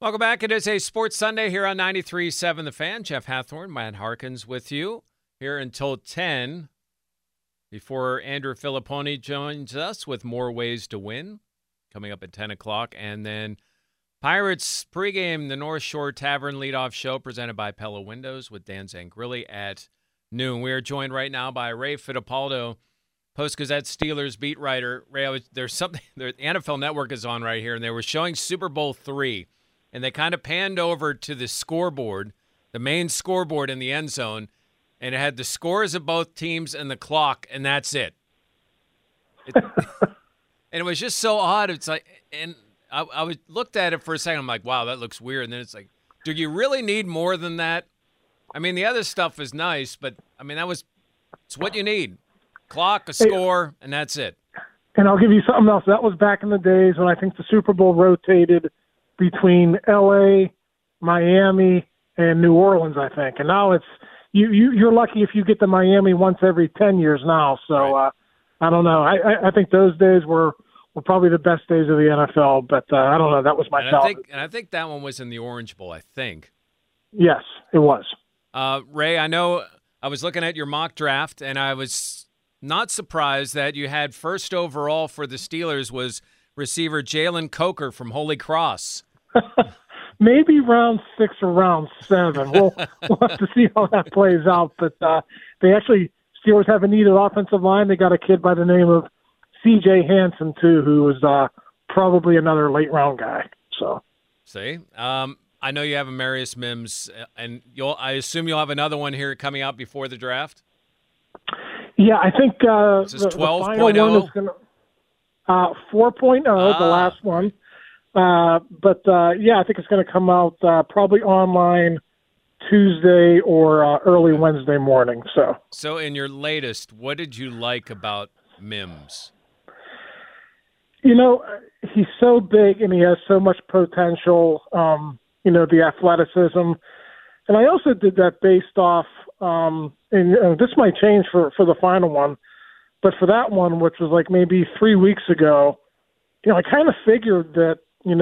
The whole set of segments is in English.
Welcome back. It is a Sports Sunday here on 93.7 The Fan. Jeff Hathhorn, Matt Harkins with you here until 10 before Andrew Filipponi joins us with more ways to win coming up at 10 o'clock. And then Pirates pregame, the North Shore Tavern leadoff show presented by Pella Windows with Dan Zangrilli at noon. We are joined right now by Ray Fittipaldo, Post-Gazette Steelers beat writer. Ray, there's something, the NFL Network is on right here, and they were showing Super Bowl III. And they kind of panned over to the scoreboard, the main scoreboard in the end zone, and it had the scores of both teams and the clock, and that's it. And it was just so odd. It's like, and I looked at it for a second. I'm like, wow, that looks weird. And then it's like, do you really need more than that? I mean, the other stuff is nice, but I mean, it's what you need: clock, a score, and that's it. And I'll give you something else. That was back in the days when I think the Super Bowl rotated between L.A., Miami, and New Orleans, I think. And now it's you're lucky if you get to Miami once every 10 years now. So right. I don't know. I think those days were probably the best days of the NFL. But I don't know. That was my childhood. And I think that one was in the Orange Bowl, I think. Yes, it was. Ray, I know I was looking at your mock draft, and I was not surprised that you had first overall for the Steelers was receiver Jalen Coker from Holy Cross. Maybe round 6 or round 7. We'll have to see how that plays out. But Steelers have a needed offensive line. They got a kid by the name of C.J. Hansen, too, who is probably another late-round guy. So, see, I know you have a Marius Mims, and I assume you'll have another one here coming out before the draft? Yeah, I think this is 12.0. 4.0, the last one. I think it's going to come out probably online Tuesday or early Wednesday morning. So in your latest, what did you like about Mims? You know, he's so big and he has so much potential, the athleticism. And I also did that based off, and this might change for the final one, but for that one, which was like maybe 3 weeks ago, I kind of figured that,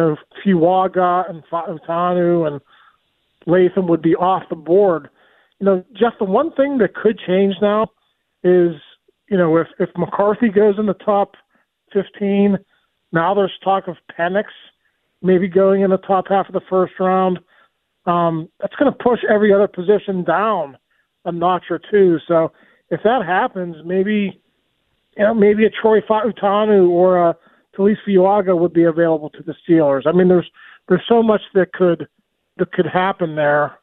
Fuaga and Fautanu and Latham would be off the board. Jeff, the one thing that could change now is, if McCarthy goes in the top 15, now there's talk of Penix maybe going in the top half of the first round. That's going to push every other position down a notch or two. So if that happens, maybe a Troy Fautanu or a Talise Fuaga would be available to the Steelers. I mean, there's so much that could happen there.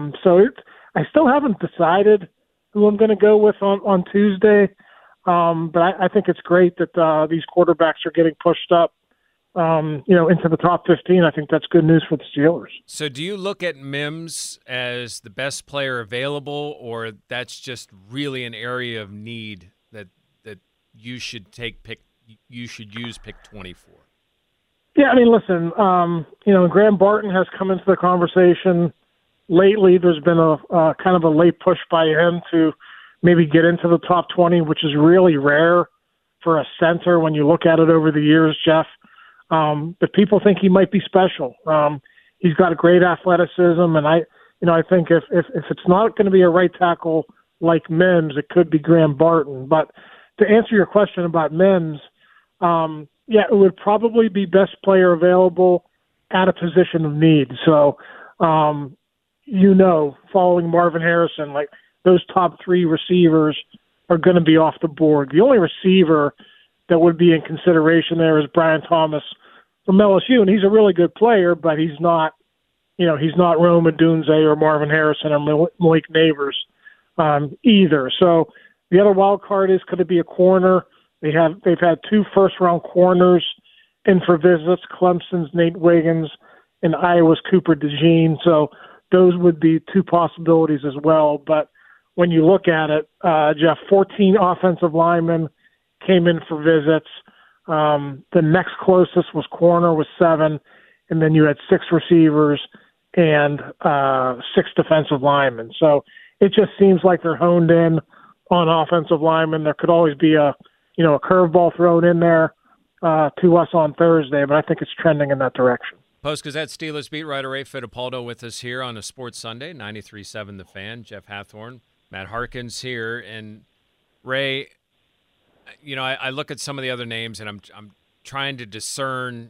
I still haven't decided who I'm going to go with on Tuesday. But I think it's great that these quarterbacks are getting pushed up, into the top 15. I think that's good news for the Steelers. So do you look at Mims as the best player available, or that's just really an area of need that you should use pick 24? Yeah, I mean, listen, Graham Barton has come into the conversation lately. There's been a kind of a late push by him to maybe get into the top 20, which is really rare for a center when you look at it over the years, Jeff. But people think he might be special. He's got a great athleticism, and I think if it's not going to be a right tackle like Mims, it could be Graham Barton. But to answer your question about Mims, it would probably be best player available at a position of need. So, following Marvin Harrison, like those top 3 receivers are going to be off the board. The only receiver that would be in consideration there is Brian Thomas from LSU, and he's a really good player, but he's not Rome Odunze or Marvin Harrison or Malik Neighbors either. So the other wild card is, could it be a corner? They've had 2 first-round corners in for visits, Clemson's Nate Wiggins and Iowa's Cooper DeJean. So those would be 2 possibilities as well. But when you look at it, Jeff, 14 offensive linemen came in for visits. The next closest was corner with 7, and then you had 6 receivers and 6 defensive linemen. So it just seems like they're honed in on offensive linemen. There could always be a curveball thrown in there to us on Thursday, but I think it's trending in that direction. Post-Gazette Steelers beat writer Ray Fittipaldo with us here on a Sports Sunday, 93.7 The Fan. Jeff Hathhorn, Matt Harkins here. And Ray, I look at some of the other names, and I'm trying to discern,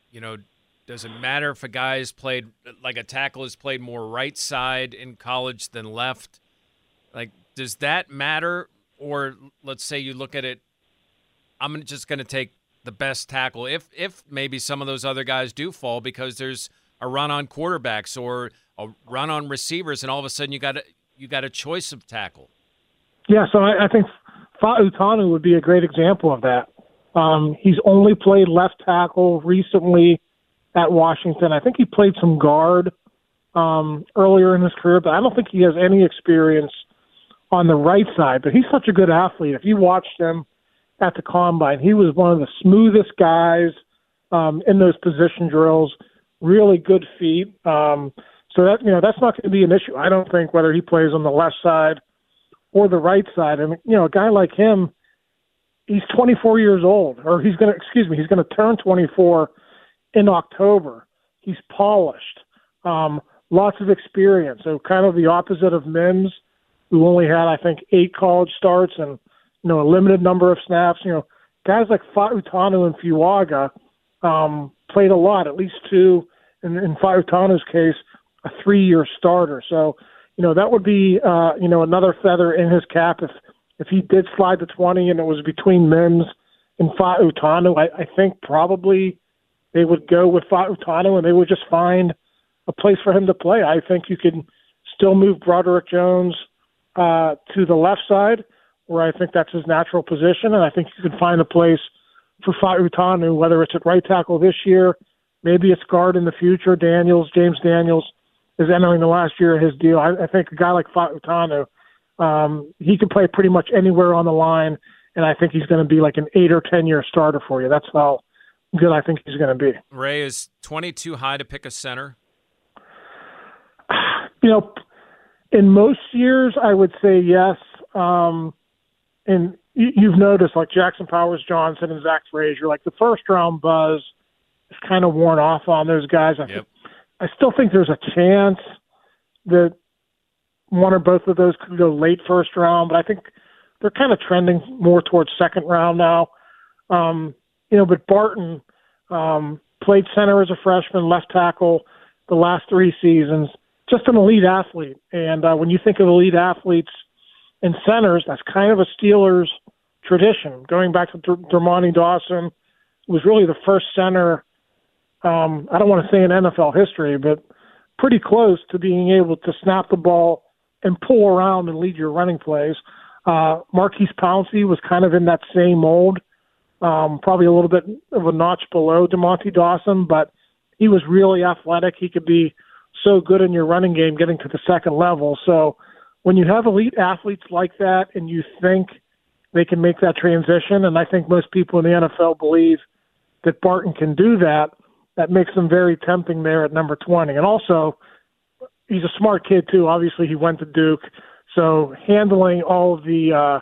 does it matter if a guy has played, like a tackle has played more right side in college than left? Like, does that matter? Or let's say you look at it, I'm just going to take the best tackle if maybe some of those other guys do fall because there's a run on quarterbacks or a run on receivers, and all of a sudden you got a choice of tackle. Yeah, so I think Fa'utanu would be a great example of that. He's only played left tackle recently at Washington. I think he played some guard earlier in his career, but I don't think he has any experience on the right side. But he's such a good athlete. If you watched him at the Combine, he was one of the smoothest guys in those position drills, really good feet. So that's not going to be an issue, I don't think, whether he plays on the left side or the right side. And, a guy like him, he's 24 years old, or he's going to turn 24 in October. He's polished, lots of experience. So kind of the opposite of Mims, who only had, I think, 8 college starts and, a limited number of snaps. Guys like Fa'utanu and Fuaga played a lot, at least 2, in Fa'utanu's case, a 3-year starter. So, that would be, another feather in his cap if he did slide to 20 and it was between Mims and Fa'utanu. I think probably they would go with Fa'utanu and they would just find a place for him to play. I think you can still move Broderick Jones to the left side, where I think that's his natural position, and I think you can find a place for Fa'utanu, whether it's at right tackle this year, maybe it's guard in the future. James Daniels is entering the last year of his deal. I think a guy like Fa'utanu, he can play pretty much anywhere on the line, and I think he's going to be like an 8 or 10-year starter for you. That's how good I think he's going to be. Ray, is 22 high to pick a center? In most years, I would say yes. And you've noticed, like Jackson Powers Johnson and Zach Frazier, like the first-round buzz is kind of worn off on those guys. I still think there's a chance that one or both of those could go late first round, but I think they're kind of trending more towards second round now. But Barton played center as a freshman, left tackle the last 3 seasons, just an elite athlete. And when you think of elite athletes in centers, that's kind of a Steelers tradition. Going back to Dermontti Dawson, was really the first center, I don't want to say in NFL history, but pretty close to being able to snap the ball and pull around and lead your running plays. Marquise Pouncey was kind of in that same mold, probably a little bit of a notch below Dermontti Dawson, but he was really athletic. He could be so good in your running game getting to the second level. So when you have elite athletes like that and you think they can make that transition, and I think most people in the NFL believe that Barton can do that, that makes him very tempting there at number 20. And also, he's a smart kid too. Obviously, he went to Duke. So handling all of the,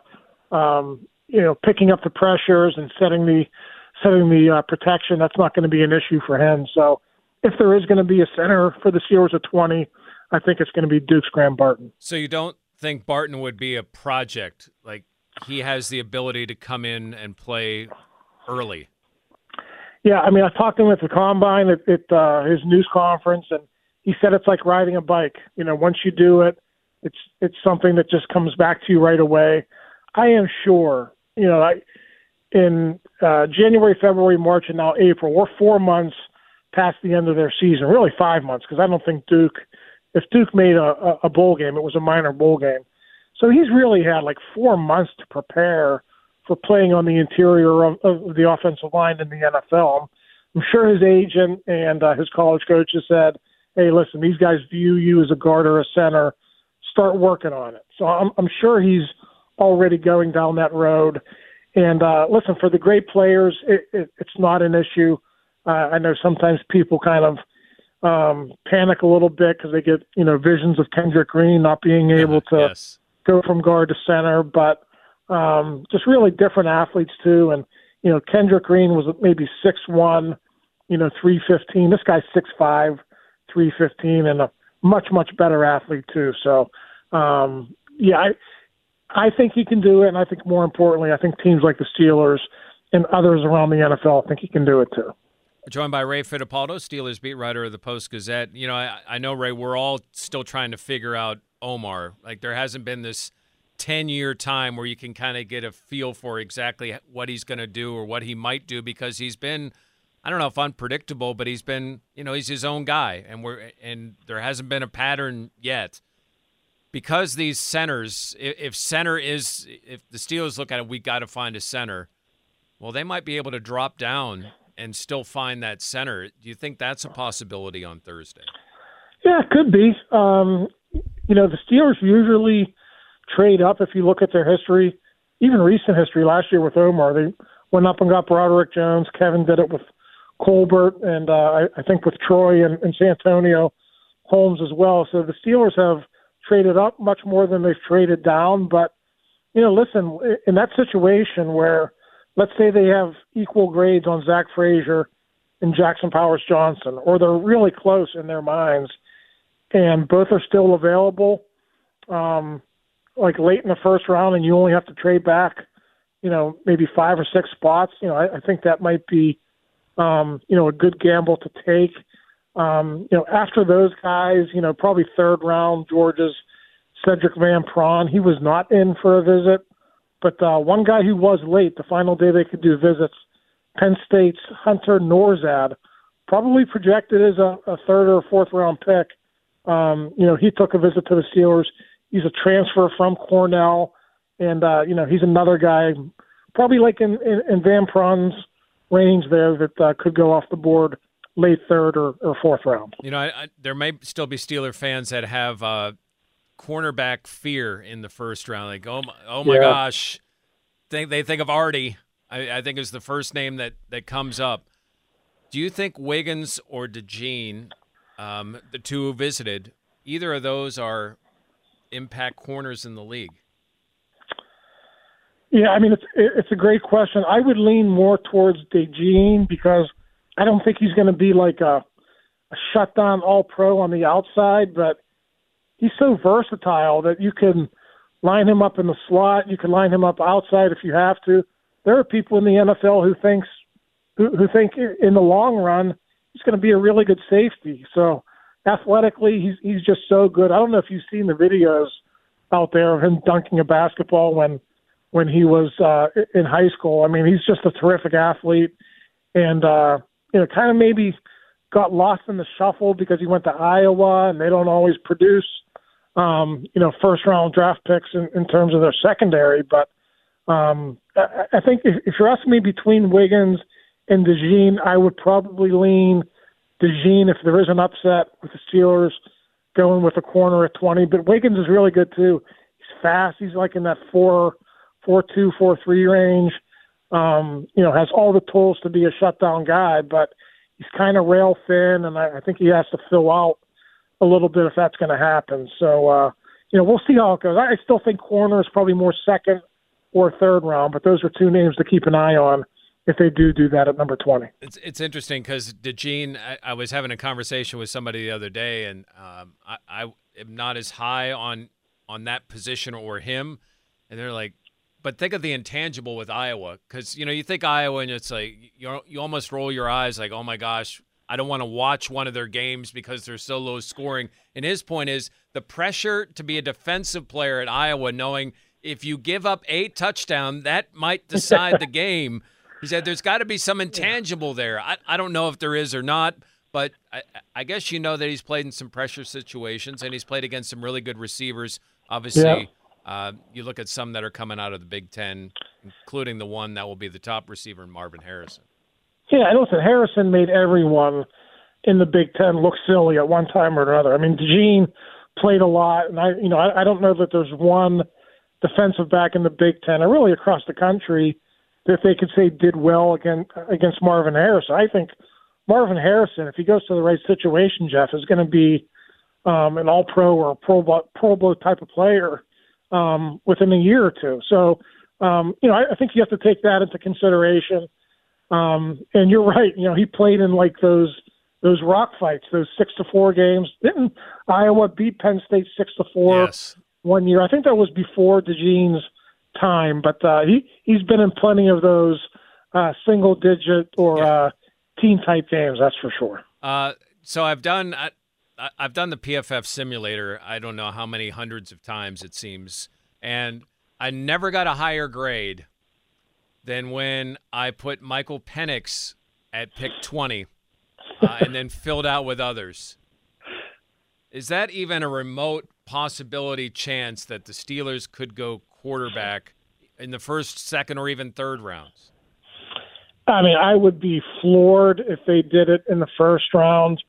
picking up the pressures and setting the protection, that's not going to be an issue for him. So if there is going to be a center for the Steelers at 20, I think it's going to be Duke's Graham Barton. So you don't think Barton would be a project? Like, he has the ability to come in and play early? Yeah, I mean, I talked to him at the Combine at his news conference, and he said it's like riding a bike. Once you do it, it's something that just comes back to you right away. I am sure, in January, February, March, and now April, we're 4 months past the end of their season, really 5 months, because I don't think if Duke made a bowl game, it was a minor bowl game. So he's really had like 4 months to prepare for playing on the interior of the offensive line in the NFL. I'm sure his agent and his college coaches said, hey, listen, these guys view you as a guard or a center. Start working on it. So I'm sure he's already going down that road. And listen, for the great players, it's not an issue. I know sometimes people kind of panic a little bit because they get, visions of Kendrick Green not being able to go from guard to center, but just really different athletes too. And, Kendrick Green was maybe 6'1", 315. This guy's 6'5", 315, and a much, much better athlete too. So, I think he can do it, and I think more importantly, I think teams like the Steelers and others around the NFL think he can do it too. We're joined by Ray Fittipaldo, Steelers beat writer of the Post-Gazette. I know, Ray, we're all still trying to figure out Omar. Like, there hasn't been this 10-year time where you can kind of get a feel for exactly what he's going to do or what he might do, because he's been, I don't know if unpredictable, but he's been, he's his own guy, and there hasn't been a pattern yet. Because these centers, if the Steelers look at it, we got to find a center. Well, they might be able to drop down and still find that center. Do you think that's a possibility on Thursday? Yeah, it could be. The Steelers usually trade up. If you look at their history, even recent history, last year with Omar, they went up and got Broderick Jones. Kevin did it with Colbert, and I think with Troy and Santonio Holmes as well. So the Steelers have traded up much more than they've traded down. But, listen, in that situation where, let's say they have equal grades on Zach Frazier and Jackson Powers Johnson, or they're really close in their minds, and both are still available, like late in the first round, and you only have to trade back, maybe 5 or 6 spots, I think that might be, a good gamble to take. After those guys, probably third round, Georgia's Cedric Van Pran. He was not in for a visit, but one guy who was late, the final day they could do visits, Penn State's Hunter Norzad, probably projected as a third or fourth round pick. He took a visit to the Steelers. He's a transfer from Cornell, and, he's another guy, probably like in Van Pran's range there, that could go off the board late third or fourth round. There may still be Steeler fans that have cornerback fear in the first round. Like, oh my gosh, they think of Artie. I think is the first name that comes up. Do you think Wiggins or DeJean, the two who visited, either of those are impact corners in the league? Yeah, I mean, it's a great question. I would lean more towards DeJean because I don't think he's going to be like a shutdown all-pro on the outside, but he's so versatile that you can line him up in the slot. You can line him up outside if you have to. There are people in the NFL who think in the long run he's going to be a really good safety. So athletically, he's just so good. I don't know if you've seen the videos out there of him dunking a basketball when he was in high school. I mean, he's just a terrific athlete, and kind of maybe got lost in the shuffle because he went to Iowa, and they don't always produce, first-round draft picks in terms of their secondary. But I think if you're asking me between Wiggins and DeJean, I would probably lean DeJean if there is an upset with the Steelers going with a corner at 20. But Wiggins is really good, too. He's fast. He's like in that 4.2, 4.3 range. Has all the tools to be a shutdown guy, but he's kind of rail thin, and I think he has to fill out a little bit if that's going to happen. So, we'll see how it goes. I still think corner is probably more second or third round, but those are two names to keep an eye on if they do that at number 20. It's interesting because DeJean, I was having a conversation with somebody the other day, and I am not as high on that position or him, and they're like, but think of the intangible with Iowa, because, you think Iowa and it's like you almost roll your eyes like, oh, my gosh, I don't want to watch one of their games because they're so low scoring. And his point is the pressure to be a defensive player at Iowa, knowing if you give up 8 touchdowns, that might decide the game. He said there's got to be some intangible there. I don't know if there is or not, but I guess that he's played in some pressure situations, and he's played against some really good receivers, obviously. Yeah. You look at some that are coming out of the Big Ten, including the one that will be the top receiver in Marvin Harrison. Yeah, listen, Harrison made everyone in the Big Ten look silly at one time or another. I mean, DeJean played a lot, and I don't know that there's one defensive back in the Big Ten, or really across the country, that they could say did well against Marvin Harrison. I think Marvin Harrison, if he goes to the right situation, Jeff, is going to be an all-pro or a Pro Bowl type of player within a year or two. So, I think you have to take that into consideration. And you're right. He played in like those rock fights, those 6-4 games. Didn't Iowa beat Penn State 6-4 Yes. one year? I think that was before DeJean's time, but he's been in plenty of those single digit or team type games. That's for sure. So I've done the PFF simulator. I don't know how many hundreds of times it seems, and I never got a higher grade than when I put Michael Penix at pick 20 and then filled out with others. Is that even a remote possibility chance that the Steelers could go quarterback in the first, second, or even third rounds? I mean, I would be floored if they did it in the first round.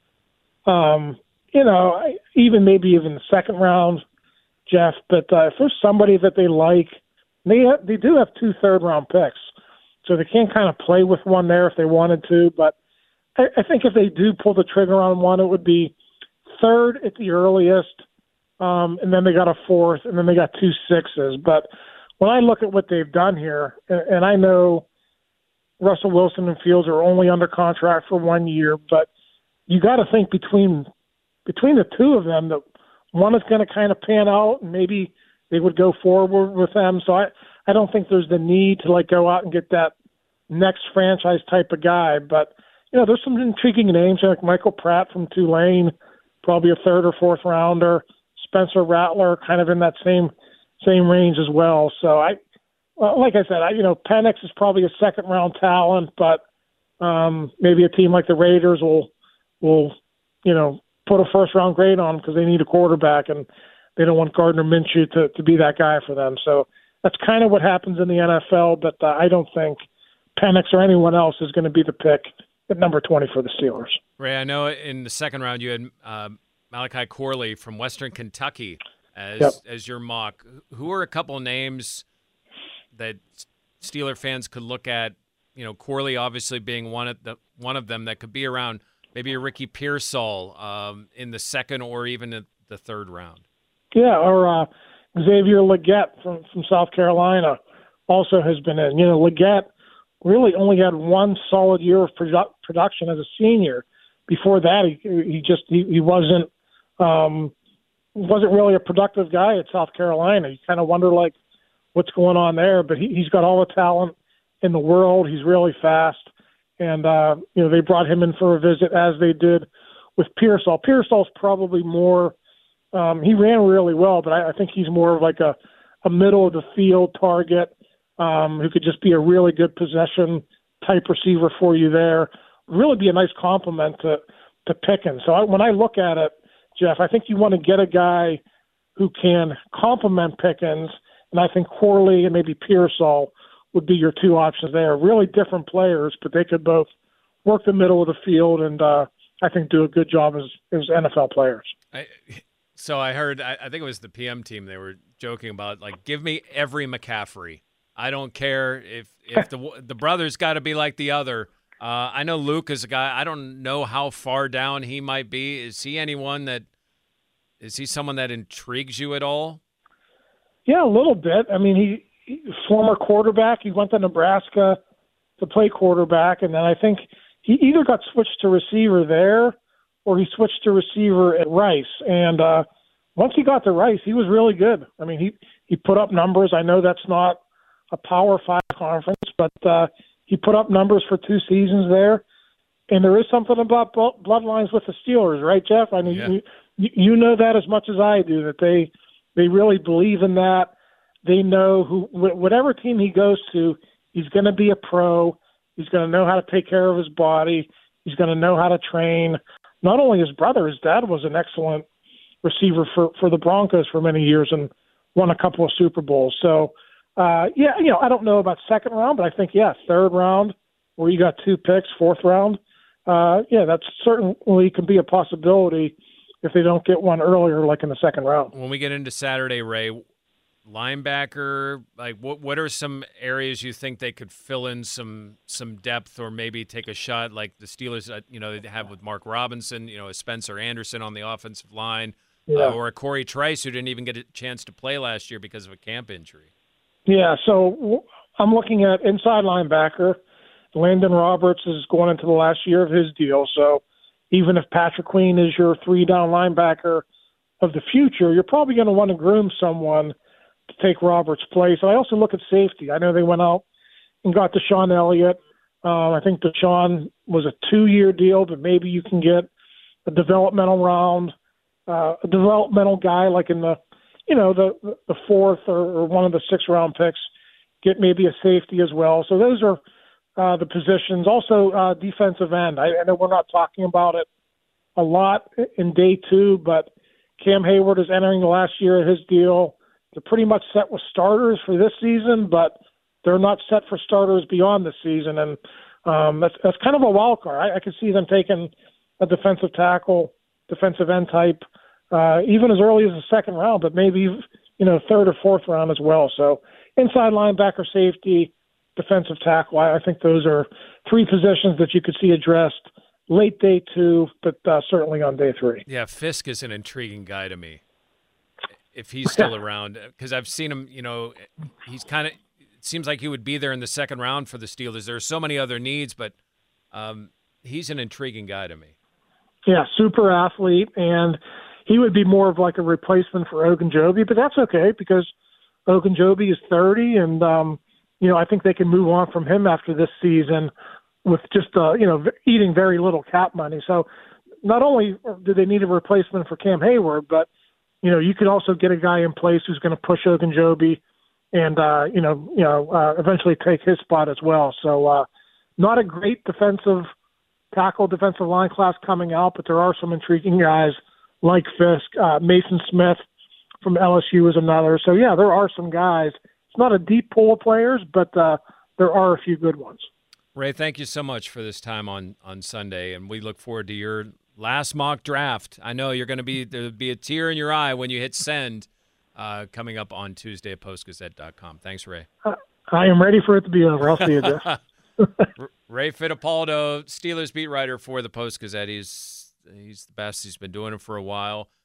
Even the second round, Jeff. But if there's somebody that they like, they do have 2 third-round picks, so they can kind of play with one there if they wanted to. But I think if they do pull the trigger on one, it would be third at the earliest, and then they got a 4th, and then they got 2 6s. But when I look at what they've done here, and I know Russell Wilson and Fields are only under contract for 1 year, but you got to think between the two of them that one is going to kind of pan out, and maybe they would go forward with them. So I don't think there's the need to go out and get that next franchise type of guy. But there's some intriguing names like Michael Pratt from Tulane, probably a 3rd or 4th rounder. Spencer Rattler, kind of in that same range as well. So like I said, Penix is probably a 2nd round talent, but maybe a team like the Raiders will put a 1st round grade on because they need a quarterback and they don't want Gardner Minshew to be that guy for them. So that's kind of what happens in the NFL, but I don't think Penix or anyone else is going to be the pick at number 20 for the Steelers. Ray, I know in the second round you had Malachi Corley from Western Kentucky as your mock. Who are a couple names that Steeler fans could look at? Corley obviously being one of them that could be around maybe a Ricky Pearsall in the 2nd or even the 3rd round. Yeah, or Xavier Legette from South Carolina also has been in. Legette really only had 1 solid year of production as a senior. Before that, he wasn't really a productive guy at South Carolina. You kind of wonder what's going on there, but he's got all the talent in the world. He's really fast, and they brought him in for a visit as they did with Pearsall. Pearsall's probably more. He ran really well, but I think he's more of like a middle of the field target who could just be a really good possession type receiver for you there. Really be a nice compliment to Pickens. So when I look at it, Jeff, I think you want to get a guy who can complement Pickens, and I think Corley and maybe Pearsall would be your 2 options there. Really different players, but they could both work the middle of the field and I think do a good job as NFL players. So I heard, I think it was the PM team, they were joking about, give me every McCaffrey. I don't care if the brother's got to be like the other. I know Luke is a guy, I don't know how far down he might be. Is he someone that intrigues you at all? Yeah, a little bit. I mean, he former quarterback. He went to Nebraska to play quarterback, and then I think he either got switched to receiver there or he switched to receiver at Rice. And once he got to Rice, he was really good. I mean, he put up numbers. I know that's not a Power 5 conference, but he put up numbers for 2 seasons there. And there is something about bloodlines with the Steelers, right, Jeff? I mean, you know that as much as I do, that they really believe in that. They know whatever team he goes to, he's going to be a pro. He's going to know how to take care of his body. He's going to know how to train. Not only his brother, his dad was an excellent receiver for the Broncos for many years and won a couple of Super Bowls. So, I don't know about 2nd round, but I think, 3rd round where you got 2 picks, 4th round. That certainly can be a possibility if they don't get one earlier, like in the 2nd round. When we get into Saturday, Ray, linebacker, what are some areas you think they could fill in some depth or maybe take a shot like the Steelers, they have with Mark Robinson, a Spencer Anderson on the offensive line, or a Corey Trice who didn't even get a chance to play last year because of a camp injury? Yeah, so I'm looking at inside linebacker, Landon Roberts is going into the last year of his deal. So even if Patrick Queen is your 3-down linebacker of the future, you're probably going to want to groom someone to take Roberts' place. And I also look at safety. I know they went out and got Deshaun Elliott. I think Deshaun was a 2-year deal, but maybe you can get a developmental guy like in the fourth or one of the 6th-round picks, get maybe a safety as well. So those are the positions. Also, defensive end. I know we're not talking about it a lot in day 2, but Cam Hayward is entering the last year of his deal. They're pretty much set with starters for this season, but they're not set for starters beyond this season. And that's kind of a wild card. I could see them taking a defensive tackle, defensive end type, even as early as the 2nd round, but maybe 3rd or 4th round as well. So inside linebacker, safety, defensive tackle. I think those are 3 positions that you could see addressed late day 2, but certainly on day 3. Yeah, Fisk is an intriguing guy to me. If he's still around, because I've seen him, he's kind of, it seems like he would be there in the 2nd round for the Steelers. There are so many other needs, but he's an intriguing guy to me. Yeah, super athlete, and he would be more of like a replacement for Ogunjobi, but that's okay because Ogunjobi is 30, and I think they can move on from him after this season with just eating very little cap money. So not only do they need a replacement for Cam Hayward, but you could also get a guy in place who's going to push Ogunjobi and eventually take his spot as well. So not a great defensive line class coming out, but there are some intriguing guys like Fisk. Mason Smith from LSU is another. So, yeah, there are some guys. It's not a deep pool of players, but there are a few good ones. Ray, thank you so much for this time on Sunday, and we look forward to your last mock draft. I know there'll be a tear in your eye when you hit send coming up on Tuesday at postgazette.com. Thanks, Ray. I am ready for it to be over. I'll see you there. Ray Fittipaldo, Steelers beat writer for the Post-Gazette. He's the best. He's been doing it for a while.